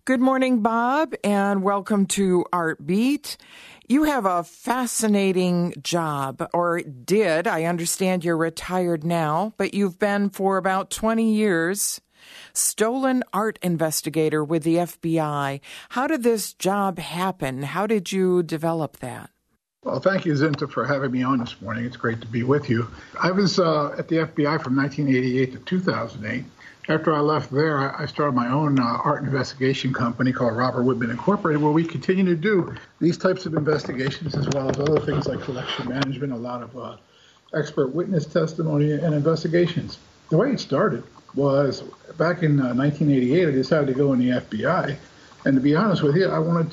Good morning, Bob, and welcome to Art Beat. You have a fascinating job, or did. I understand you're retired now, but you've been for about 20 years. Stolen art investigator with the FBI. How did this job happen? How did you develop that? Well, thank you, Zinta, for having me on this morning. It's great to be with you. I was at the FBI from 1988 to 2008. After I left there, I started my own art investigation company called Robert Whitman Incorporated, where we continue to do these types of investigations as well as other things like collection management, a lot of expert witness testimony and investigations. The way it started was back in 1988, I decided to go in the FBI. And to be honest with you, I wanted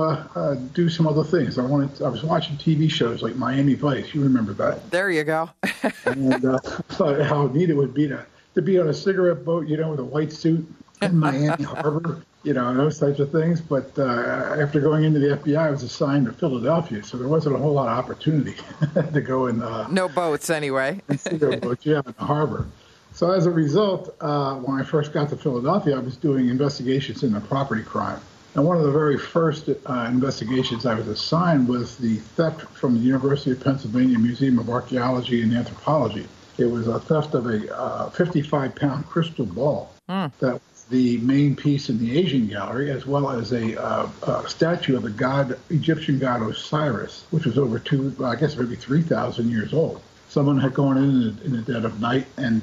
to do some other things. I was watching TV shows like Miami Vice. You remember that? There you go. And thought how neat it would be to be on a cigarette boat, with a white suit in Miami Harbor, and those types of things. But after going into the FBI, I was assigned to Philadelphia, so there wasn't a whole lot of opportunity to go in. No boats, anyway. Cigarette boats, in the harbor. So as a result, when I first got to Philadelphia, I was doing investigations into property crime. And one of the very first investigations I was assigned was the theft from the University of Pennsylvania Museum of Archaeology and Anthropology. It was a theft of a 55-pound crystal ball that was the main piece in the Asian gallery, as well as a statue of the Egyptian god Osiris, which was over maybe 3,000 years old. Someone had gone in the dead of night and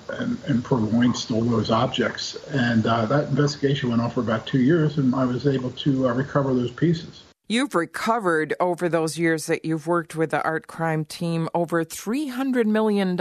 purloined, stole those objects. And that investigation went on for about 2 years, and I was able to recover those pieces. You've recovered over those years that you've worked with the art crime team over $300 million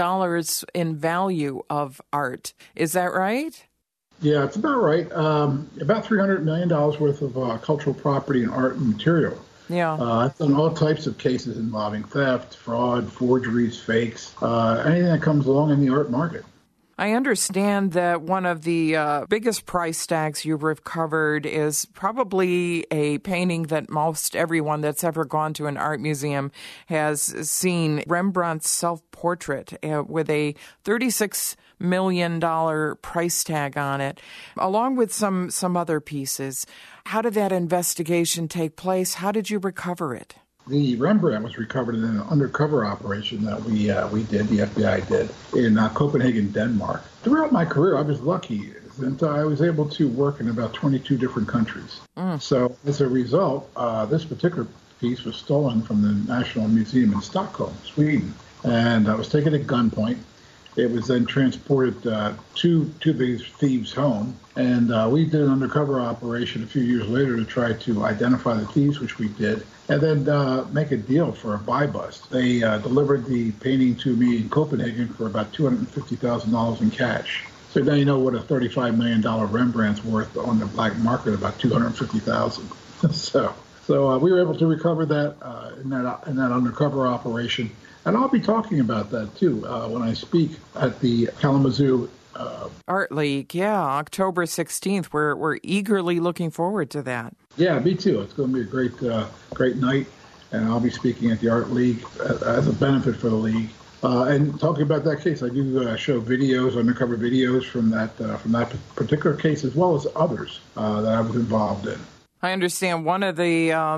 in value of art. Is that right? Yeah, it's about right. About $300 million worth of cultural property and art and material. Yeah. I've done all types of cases involving theft, fraud, forgeries, fakes, anything that comes along in the art market. I understand that one of the biggest price tags you've recovered is probably a painting that most everyone that's ever gone to an art museum has seen, Rembrandt's self-portrait with a $36 million price tag on it, along with some other pieces. How did that investigation take place? How did you recover it? The Rembrandt was recovered in an undercover operation that we did, the FBI did, in Copenhagen, Denmark. Throughout my career, I was lucky that I was able to work in about 22 different countries. So as a result, this particular piece was stolen from the National Museum in Stockholm, Sweden, and I was taken at gunpoint. It was then transported to these thieves' home, and we did an undercover operation a few years later to try to identify the thieves, which we did, and then make a deal for a buy bust. They delivered the painting to me in Copenhagen for about $250,000 in cash. So now you know what a $35 million Rembrandt's worth on the black market, about $250,000. So we were able to recover that in that undercover operation. And I'll be talking about that, too, when I speak at the Kalamazoo Art League. Yeah, October 16th. We're eagerly looking forward to that. Yeah, me too. It's going to be a great night, and I'll be speaking at the Art League as a benefit for the league. And talking about that case, I do show videos, undercover videos from that particular case, as well as others that I was involved in. I understand one of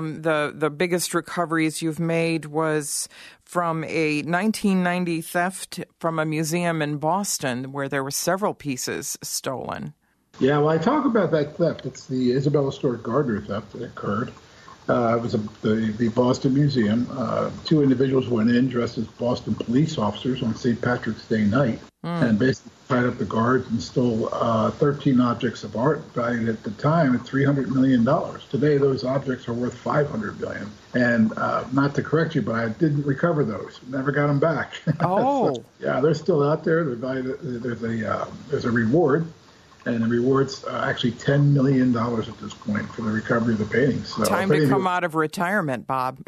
the biggest recoveries you've made was from a 1990 theft from a museum in Boston where there were several pieces stolen. Yeah, well, I talk about that theft. It's the Isabella Stewart Gardner theft that occurred. It was the Boston Museum. Two individuals went in dressed as Boston police officers on St. Patrick's Day night and basically tied up the guards and stole 13 objects of art valued at the time at $300 million. Today, those objects are worth $500 million. And not to correct you, but I didn't recover those. Never got them back. Oh. So, yeah, they're still out there. They're valued, there's a reward. And the reward's actually $10 million at this point for the recovery of the paintings. So time to come out of retirement, Bob.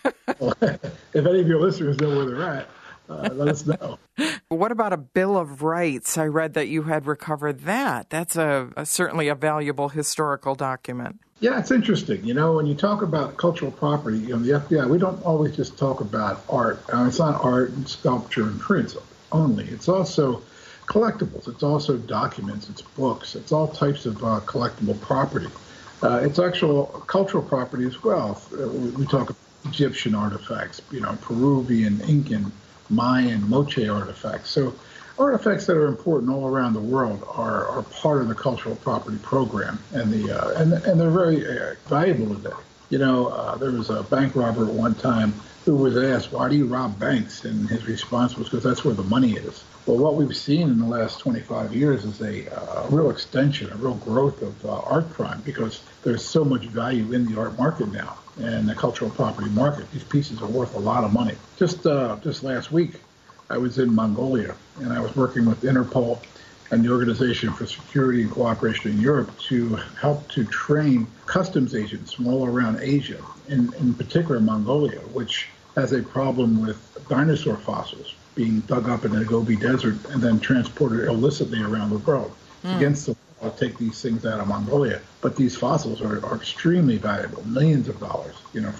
If any of your listeners know where they're at, let us know. What about a Bill of Rights? I read that you had recovered that. That's certainly a valuable historical document. Yeah, it's interesting. When you talk about cultural property, the FBI, we don't always just talk about art. It's not art and sculpture and prints only. It's also collectibles. It's also documents. It's books. It's all types of collectible property. It's actual cultural property as well. We talk Egyptian artifacts, Peruvian, Incan, Mayan, Moche artifacts. So artifacts that are important all around the world are part of the cultural property program, and they're very valuable today. There was a bank robber at one time who was asked, "Why do you rob banks?" And his response was, "Because that's where the money is." Well, what we've seen in the last 25 years is a real extension, a real growth of art crime, because there's so much value in the art market now and the cultural property market. These pieces are worth a lot of money. Just last week, I was in Mongolia, and I was working with Interpol and the Organization for Security and Cooperation in Europe to help to train customs agents from all around Asia, in particular Mongolia, which has a problem with dinosaur fossils being dug up in the Gobi Desert and then transported illicitly around the world. It's against the law to take these things out of Mongolia, but these fossils are extremely valuable, millions of dollars,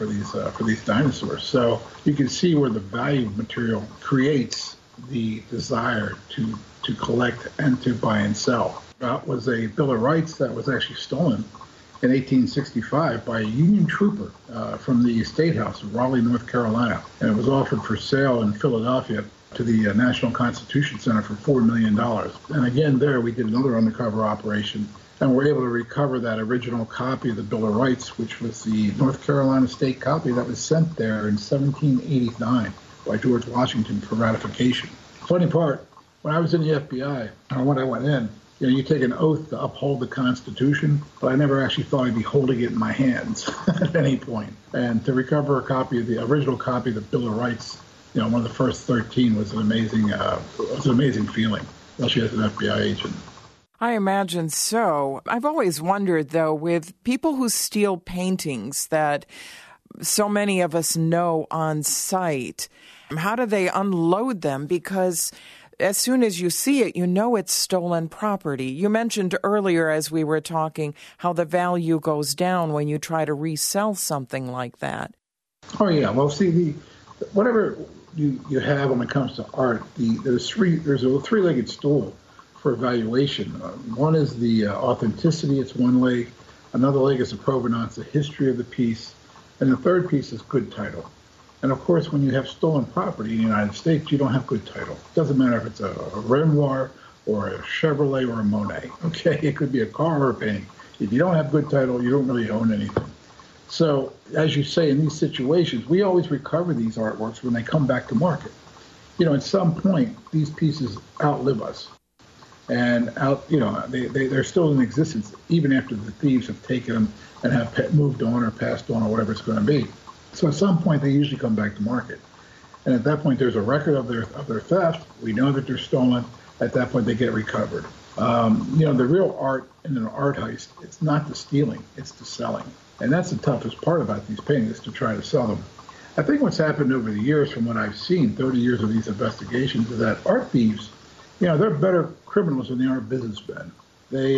for these dinosaurs. So you can see where the value of material creates the desire to collect and to buy and sell. That was a Bill of Rights that was actually stolen in 1865 by a Union trooper from the State House of Raleigh, North Carolina, and it was offered for sale in Philadelphia to the National Constitution Center for $4 million. And again, there we did another undercover operation, and were able to recover that original copy of the Bill of Rights, which was the North Carolina state copy that was sent there in 1789 by George Washington for ratification. Funny part, when I was in the FBI, and when I went in, you take an oath to uphold the Constitution, but I never actually thought I'd be holding it in my hands at any point. And to recover a copy of the original copy of the Bill of Rights, one of the first 13 was an amazing feeling, especially as an FBI agent. I imagine so. I've always wondered, though, with people who steal paintings that so many of us know on sight, how do they unload them? Because as soon as you see it, you know it's stolen property. You mentioned earlier as we were talking how the value goes down when you try to resell something like that. Oh, yeah. Well, see, whatever you have when it comes to art, there's a three-legged stool for valuation. One is the authenticity. It's one leg. Another leg is the provenance, the history of the piece. And the third piece is good title. And of course, when you have stolen property in the United States, you don't have good title. It doesn't matter if it's a Renoir or a Chevrolet or a Monet. Okay, it could be a car or a painting. If you don't have good title, you don't really own anything. So, as you say, in these situations, we always recover these artworks when they come back to market. At some point, these pieces outlive us, and they're still in existence even after the thieves have taken them and have moved on or passed on or whatever it's going to be. So at some point, they usually come back to market. And at that point, there's a record of their theft. We know that they're stolen. At that point, they get recovered. The real art in an art heist, it's not the stealing, it's the selling. And that's the toughest part about these paintings, to try to sell them. I think what's happened over the years, from what I've seen, 30 years of these investigations, is that art thieves, they're better criminals than they are businessmen. They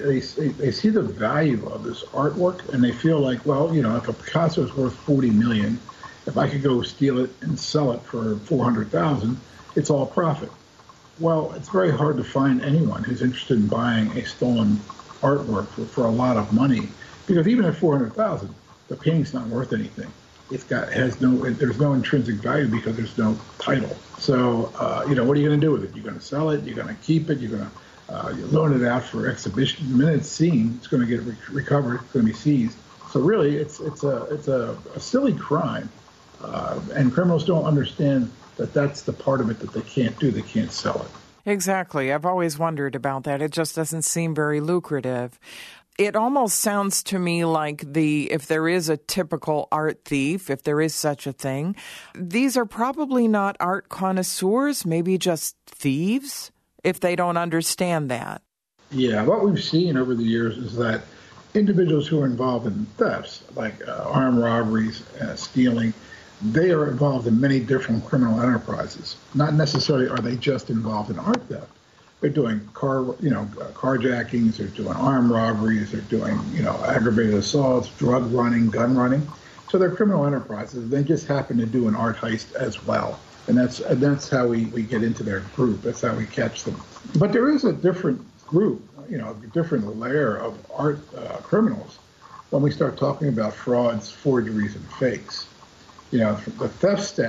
see the value of this artwork, and they feel like, well, if a Picasso is worth $40 million, if I could go steal it and sell it for $400,000, it's all profit. Well, it's very hard to find anyone who's interested in buying a stolen artwork for a lot of money, because even at $400,000, the painting's not worth anything. There's no intrinsic value because there's no title. So, what are you going to do with it? You're going to sell it. You're going to keep it. You're going to you loan it out for exhibition. The minute it's seen, it's going to get recovered. It's going to be seized. So really, it's a silly crime, and criminals don't understand that that's the part of it that they can't do. They can't sell it. Exactly. I've always wondered about that. It just doesn't seem very lucrative. It almost sounds to me like if there is a typical art thief, if there is such a thing, these are probably not art connoisseurs, maybe just thieves, if they don't understand that. Yeah, what we've seen over the years is that individuals who are involved in thefts, like armed robberies, stealing, they are involved in many different criminal enterprises. Not necessarily are they just involved in art theft. They're doing carjackings, they're doing armed robberies, they're doing, aggravated assaults, drug running, gun running. So they're criminal enterprises. They just happen to do an art heist as well. And that's how we get into their group. That's how we catch them. But there is a different group, a different layer of art criminals when we start talking about frauds, forgeries, and fakes. The theft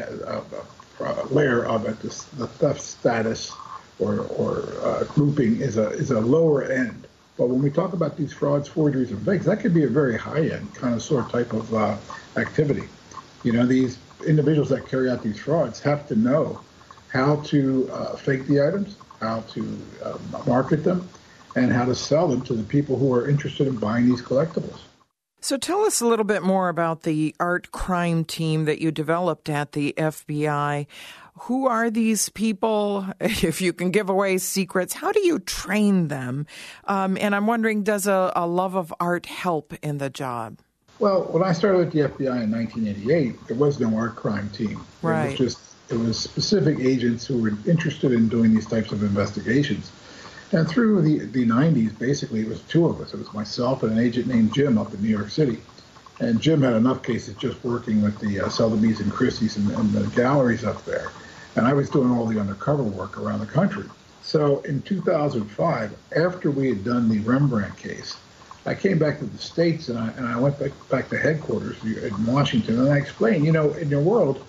layer of it, the theft status or grouping is a lower end. But when we talk about these frauds, forgeries, and fakes, that could be a very high-end kind of sort of type of activity. These individuals that carry out these frauds have to know how to fake the items, how to market them, and how to sell them to the people who are interested in buying these collectibles. So tell us a little bit more about the art crime team that you developed at the FBI. Who are these people? If you can give away secrets, how do you train them? And I'm wondering, does a love of art help in the job? Well, when I started at the FBI in 1988, there was no art crime team. Right. It was specific agents who were interested in doing these types of investigations. And through the 90s, basically, it was two of us. It was myself and an agent named Jim up in New York City. And Jim had enough cases just working with the Sotheby's and Christie's and the galleries up there. And I was doing all the undercover work around the country. So in 2005, after we had done the Rembrandt case, I came back to the States and I went back to headquarters in Washington, and I explained, in your world,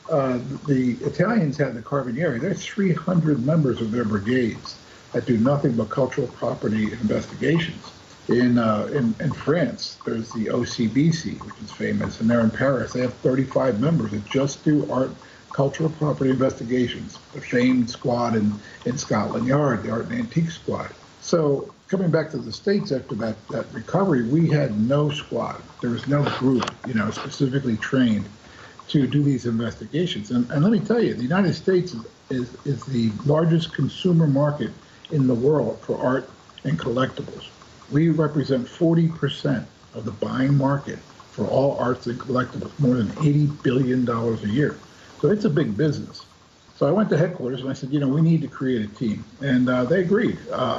the Italians had the Carabinieri. There's 300 members of their brigades that do nothing but cultural property investigations. In France, there's the OCBC, which is famous, and they're in Paris. They have 35 members that just do art, cultural property investigations. The famed squad in Scotland Yard, the Art and Antique Squad. So coming back to the States after that recovery, we had no squad. There was no group, specifically trained to do these investigations. And let me tell you, the United States is the largest consumer market in the world for art and collectibles. We represent 40% of the buying market for all arts and collectibles, more than $80 billion a year. So it's a big business. So I went to headquarters and I said, we need to create a team. And they agreed.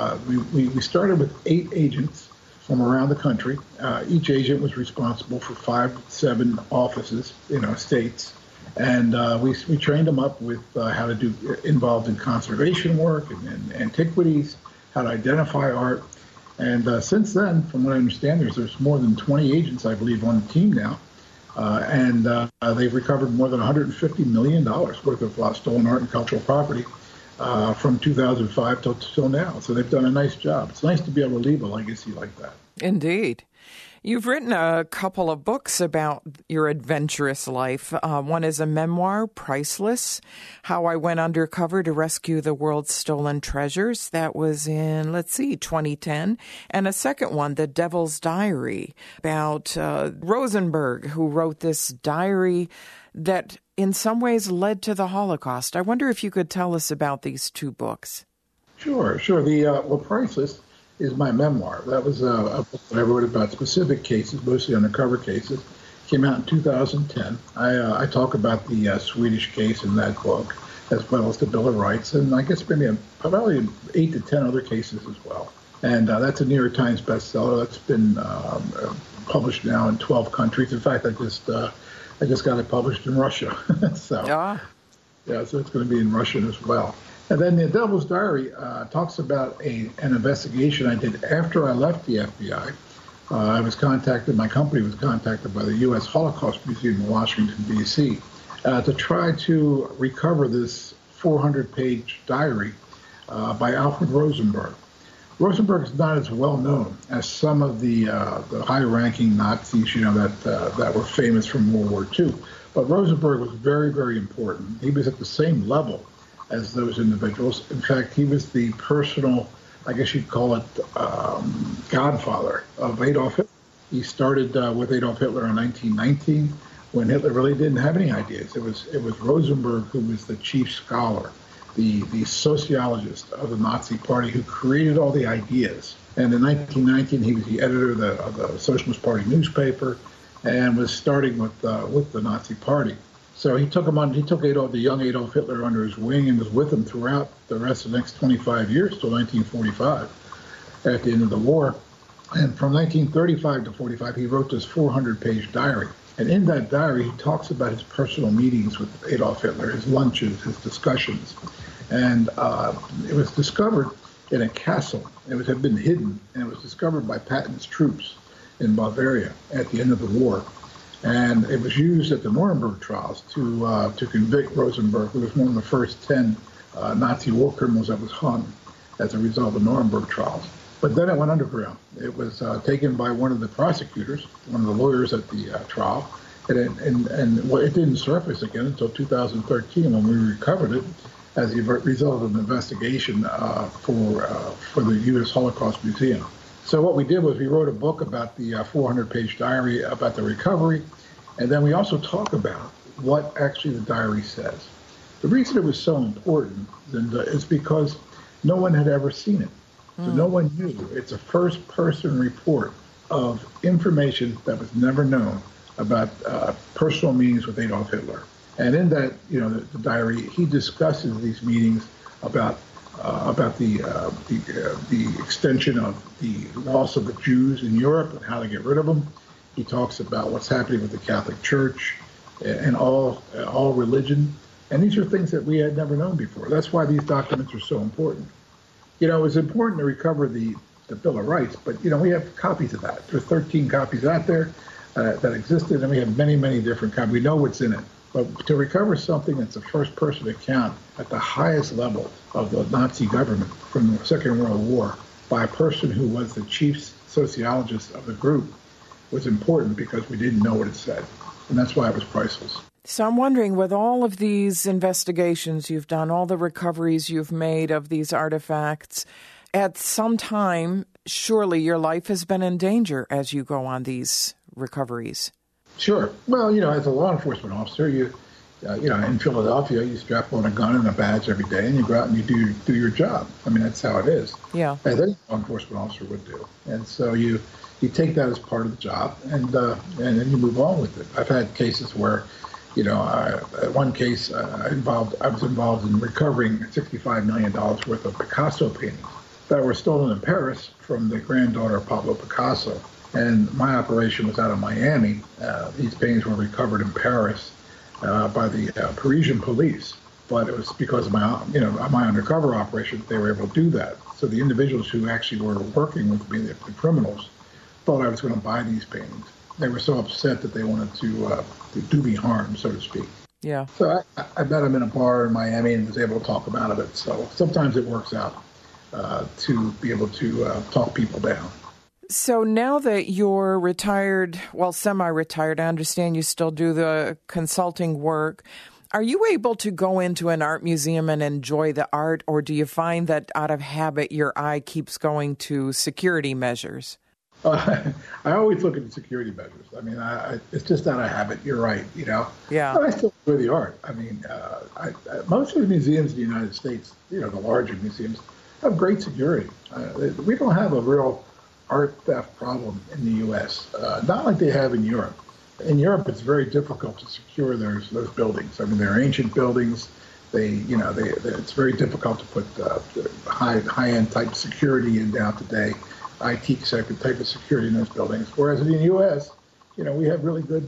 We started with 8 agents from around the country. Each agent was responsible for 5 to 7 offices, states. And we trained them up with how to do involved in conservation work and antiquities, how to identify art. And since then, from what I understand, there's more than 20 agents, I believe, on the team now. And they've recovered more than $150 million worth of stolen art and cultural property from 2005 till now. So they've done a nice job. It's nice to be able to leave a legacy like that. Indeed. You've written a couple of books about your adventurous life. One is a memoir, Priceless, How I Went Undercover to Rescue the World's Stolen Treasures. That was in, 2010. And a second one, The Devil's Diary, about Rosenberg, who wrote this diary that in some ways led to the Holocaust. I wonder if you could tell us about these 2 books. Sure. Priceless is my memoir. That was a book that I wrote about specific cases, mostly undercover cases. Came out in 2010. I talk about the Swedish case in that book, as well as the Bill of Rights, and I guess maybe probably 8 to 10 other cases as well. And that's a New York Times bestseller. That's been published now in 12 countries. In fact, I just got it published in Russia. So it's going to be in Russian as well. And then The Devil's Diary talks about an investigation I did after I left the FBI. My company was contacted by the U.S. Holocaust Museum in Washington, D.C., to try to recover this 400-page diary by Alfred Rosenberg. Rosenberg is not as well known as some of the high-ranking Nazis, that were famous from World War II. But Rosenberg was very, very important. He was at the same level as those individuals. In fact, he was the personal, I guess you'd call it, godfather of Adolf Hitler. He started with Adolf Hitler in 1919, when Hitler really didn't have any ideas. It was Rosenberg who was the chief scholar, the sociologist of the Nazi Party, who created all the ideas. And in 1919, he was the editor of the Socialist Party newspaper, and was starting with the Nazi Party. So he took the young Adolf Hitler under his wing and was with him throughout the rest of the next 25 years till 1945, at the end of the war. And from 1935 to 45, he wrote this 400-page diary. And in that diary, he talks about his personal meetings with Adolf Hitler, his lunches, his discussions. And it was discovered in a castle. It had been hidden, and it was discovered by Patton's troops. in Bavaria at the end of the war. And it was used at the Nuremberg trials to convict Rosenberg, who was one of the first 10 Nazi war criminals that was hung as a result of the Nuremberg trials. But then it went underground. It was taken by one of the prosecutors, one of the lawyers at the trial, and it didn't surface again until 2013 when we recovered it as a result of an investigation for the U.S. Holocaust Museum. So what we did was we wrote a book about the 400-page diary about the recovery, and then we also talk about what actually the diary says. The reason it was so important is because no one had ever seen it. So no one knew. It's a first-person report of information that was never known about personal meetings with Adolf Hitler. And in that, the diary, he discusses these meetings about the extension of the loss of the Jews in Europe and how to get rid of them. He talks about what's happening with the Catholic Church and all religion. And these are things that we had never known before. That's why these documents are so important. It was important to recover the Bill of Rights, but, we have copies of that. There's 13 copies out there that existed, and we have many, many different copies. We know what's in it. But to recover something that's a first-person account at the highest level of the Nazi government from the Second World War by a person who was the chief sociologist of the group was important because we didn't know what it said. And that's why it was priceless. So I'm wondering, with all of these investigations you've done, all the recoveries you've made of these artifacts, at some time, surely your life has been in danger as you go on these recoveries. Sure. Well, as a law enforcement officer, in Philadelphia, you strap on a gun and a badge every day, and you go out and you do your job. I mean, that's how it is. Yeah. As any law enforcement officer would do. And so you take that as part of the job, and then you move on with it. I've had cases where, one case I was involved in recovering $65 million worth of Picasso paintings that were stolen in Paris from the granddaughter of Pablo Picasso. And my operation was out of Miami. These paintings were recovered in Paris by the Parisian police. But it was because of my undercover operation that they were able to do that. So the individuals who actually were working with me, the criminals, thought I was going to buy these paintings. They were so upset that they wanted to do me harm, so to speak. Yeah. So I met them in a bar in Miami and was able to talk them out of it. So sometimes it works out to be able to talk people down. So now that you're retired, well, semi-retired, I understand you still do the consulting work. Are you able to go into an art museum and enjoy the art, or do you find that out of habit your eye keeps going to security measures? I always look at the security measures. I mean, it's just out of habit. You're right, Yeah. But I still enjoy the art. I mean, most of the museums in the United States, the larger museums, have great security. We don't have a real art theft problem in the U.S., not like they have in Europe. In Europe, it's very difficult to secure those buildings. I mean, they're ancient buildings. It's very difficult to put high-end type security in now today, IT type of security in those buildings. Whereas in the U.S., we have really good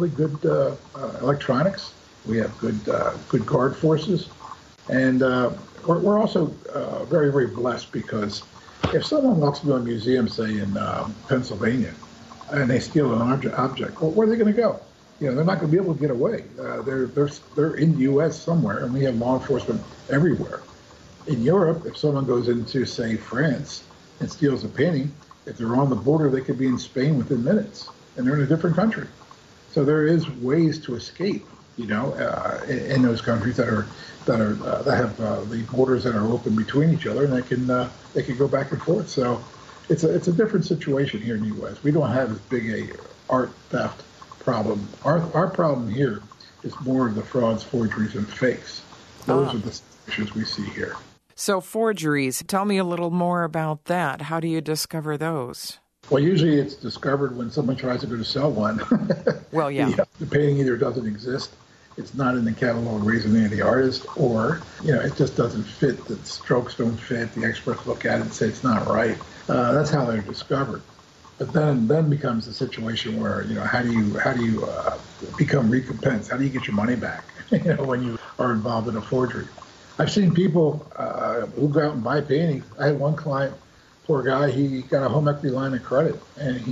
electronics. We have good guard forces, and we're also very, very blessed because if someone walks into a museum, say in Pennsylvania, and they steal an object, well, where are they going to go? They're not going to be able to get away. They're in the U.S. somewhere, and we have law enforcement everywhere. In Europe, if someone goes into, say, France and steals a painting, if they're on the border, they could be in Spain within minutes, and they're in a different country. So there is ways to escape, in those countries that have the borders that are open between each other, and they can go back and forth. So it's a different situation here in the U.S. We don't have as big a art theft problem. Our problem here is more of the frauds, forgeries, and fakes. Those are the issues we see here. So forgeries, tell me a little more about that. How do you discover those? Well, usually it's discovered when someone tries to go to sell one. Well, yeah. The painting either doesn't exist, it's not in the catalog raisonné of the artist, or, it just doesn't fit. The strokes don't fit. The experts look at it and say it's not right. That's how they're discovered. But then becomes the situation where, how do you become recompensed? How do you get your money back, when you are involved in a forgery? I've seen people who go out and buy paintings. I had one client, poor guy, he got a home equity line of credit, and he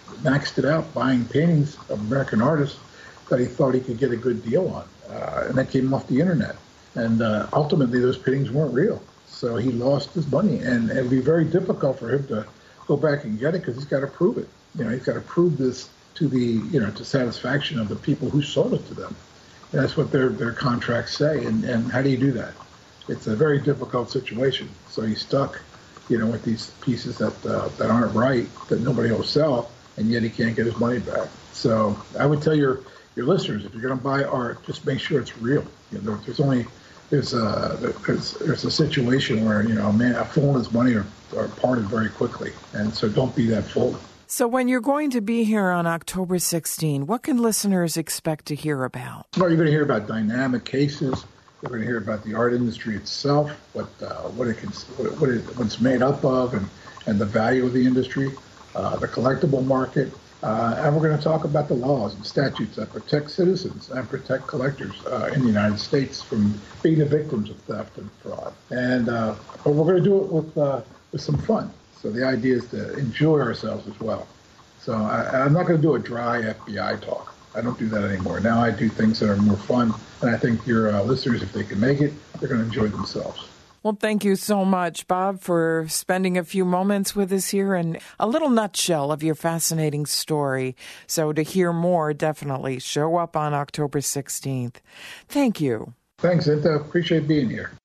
maxed it out buying paintings of American artists that he thought he could get a good deal on. And that came off the internet. And ultimately, those paintings weren't real. So he lost his money. And it would be very difficult for him to go back and get it because he's got to prove it. He's got to prove this to to satisfaction of the people who sold it to them. And that's what their contracts say. And how do you do that? It's a very difficult situation. So he's stuck, with these pieces that aren't right, that nobody will sell, and yet he can't get his money back. So I would tell your listeners, if you're going to buy art, just make sure it's real. There's a situation where a fool and his money are parted very quickly, and so don't be that fool. So when you're going to be here on October 16, what can listeners expect to hear about? Well, you're going to hear about dynamic cases. You're going to hear about the art industry itself, what's made up of, and the value of the industry, the collectible market. And we're going to talk about the laws and statutes that protect citizens and protect collectors in the United States from being the victims of theft and fraud. And but we're going to do it with some fun. So the idea is to enjoy ourselves as well. So I'm not going to do a dry FBI talk. I don't do that anymore. Now I do things that are more fun. And I think your listeners, if they can make it, they're going to enjoy themselves. Well, thank you so much, Bob, for spending a few moments with us here and a little nutshell of your fascinating story. So to hear more, definitely show up on October 16th. Thank you. Thanks, Zinta. Appreciate being here.